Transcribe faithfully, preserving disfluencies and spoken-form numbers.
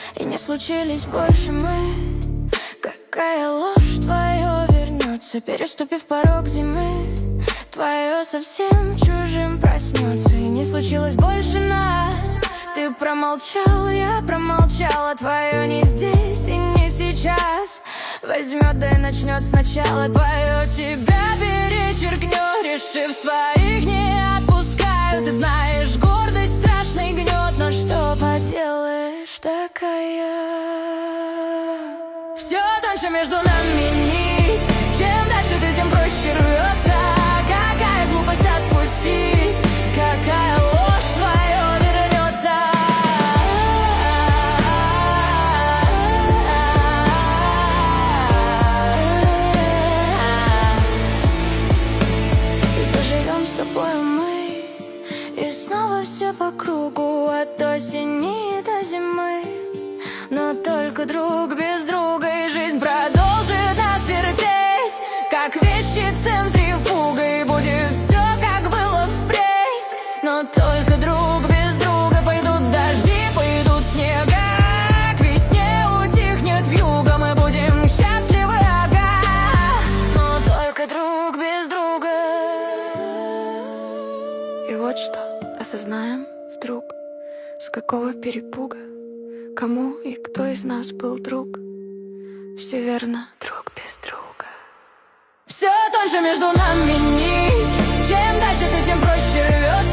и не случились больше мы. Какая ложь твоя вернется, переступив порог зимы. Твое совсем чужим проснется, и не случилось больше нас. Ты промолчал, я промолчала, твое не здесь и не сейчас. Возьмет да и начнет сначала, твое тебя перечеркнет, решив своих не отпускаю. Ты знаешь, гордость страшный гнет, но что поделаешь, такая. Все тоньше между нами нить, чем дальше ты, тем проще рвется. Какая глупость отпустить, какая ложь твоя вернется. И заживем с тобой мы, и снова все по кругу, от осени до зимы. Но только друг без друга, и жизнь продолжит нас вертеть, как вещи центрифугой. Будет все, как было впредь. Но только друг без друга. Пойдут дожди, пойдут снега, к весне утихнет вьюга. Мы будем счастливы, ага, но только друг без друга. И вот что осознаем вдруг, с какого перепуга, кому и кто из нас был друг. Все верно, друг без друга. Все тоньше между нами нить, чем дальше ты, тем проще рвет.